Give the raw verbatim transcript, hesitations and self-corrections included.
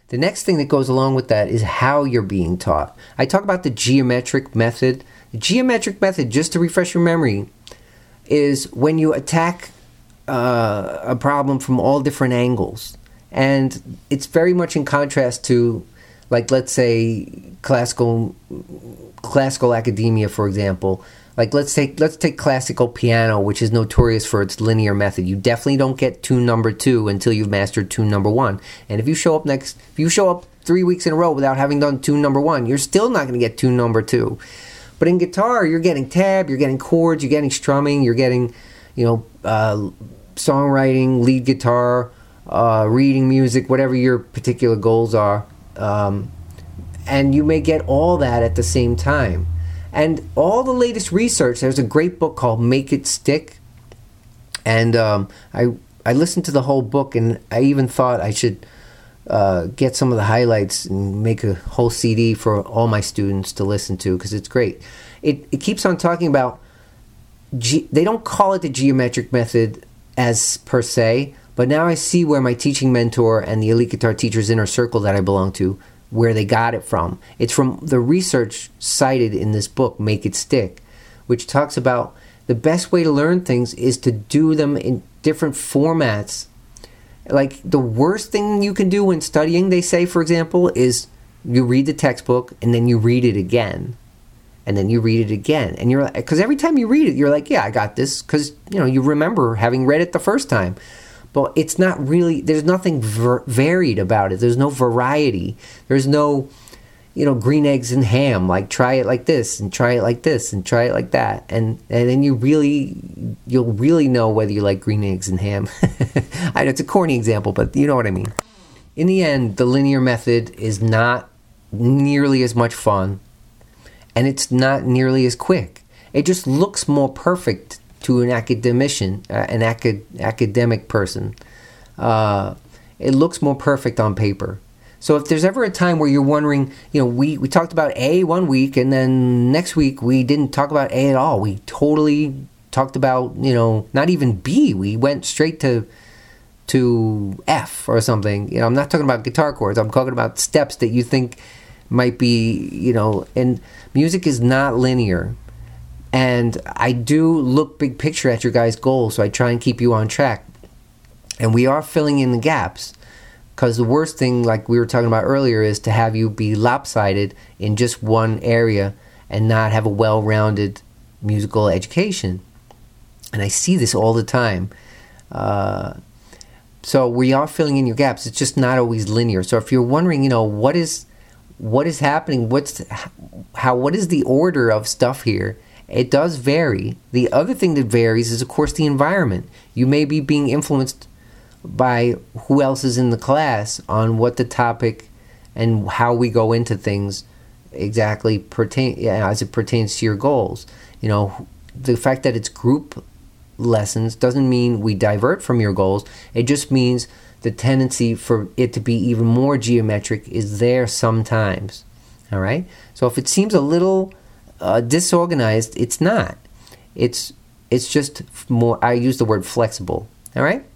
The next thing that goes along with that is how you're being taught. I talk about the geometric method. The geometric method, just to refresh your memory, is when you attack uh, a problem from all different angles. And it's very much in contrast to, like, let's say, classical classical academia, for example. Like, let's take let's take classical piano, which is notorious for its linear method. You definitely don't get tune number two until you've mastered tune number one. And if you show up next, if you show up three weeks in a row without having done tune number one, you're still not going to get tune number two. But in guitar, you're getting tab, you're getting chords, you're getting strumming, you're getting, you know, uh, songwriting, lead guitar, uh, reading music, whatever your particular goals are. Um, and you may get all that at the same time. And all the latest research, there's a great book called Make It Stick. And um, I I listened to the whole book, and I even thought I should uh, get some of the highlights and make a whole C D for all my students to listen to, because it's great. It, it keeps on talking about, ge- they don't call it the geometric method as per se, but now I see where my teaching mentor and the Elite Guitar Teachers Inner Circle that I belong to, where they got it from. It's from the research cited in this book, Make It Stick, which talks about the best way to learn things is to do them in different formats. Like, the worst thing you can do when studying, they say, for example, is you read the textbook and then you read it again. And then you read it again. And you're like, because every time you read it, you're like, yeah, I got this, because, you know, you remember having read it the first time. But it's not really, there's nothing ver- varied about it. There's no variety. There's no, you know, green eggs and ham. Like, try it like this, and try it like this, and try it like that. And and then you really, you'll really know whether you like green eggs and ham. I know it's a corny example, but you know what I mean. In the end, the linear method is not nearly as much fun, and it's not nearly as quick. It just looks more perfect to an academician, uh, an acad- academic person. Uh, it looks more perfect on paper. So if there's ever a time where you're wondering, you know, we, we talked about A one week, and then next week we didn't talk about A at all. We totally talked about, you know, not even B. We went straight to to F or something. You know, I'm not talking about guitar chords. I'm talking about steps that you think might be, you know, and music is not linear. And I do look big picture at your guys' goals, so I try and keep you on track. And we are filling in the gaps, because the worst thing, like we were talking about earlier, is to have you be lopsided in just one area and not have a well-rounded musical education. And I see this all the time. Uh, so we are filling in your gaps. It's just not always linear. So if you're wondering, you know, what is what is happening, what's how what is the order of stuff here? It does vary. The other thing that varies is, of course, the environment. You may be being influenced by who else is in the class on what the topic and how we go into things exactly pertain as it pertains to your goals. You know, the fact that it's group lessons doesn't mean we divert from your goals. It just means the tendency for it to be even more geometric is there sometimes. All right? So if it seems a little Uh, disorganized, it's not. It's it's just more, I use the word flexible. All right?